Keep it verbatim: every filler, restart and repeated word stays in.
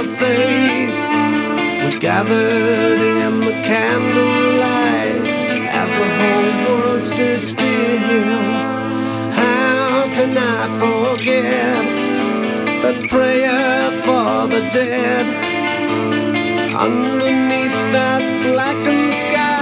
face. We gathered in the candlelight as the whole world stood still. How can I forget that prayer for the dead underneath that blackened sky?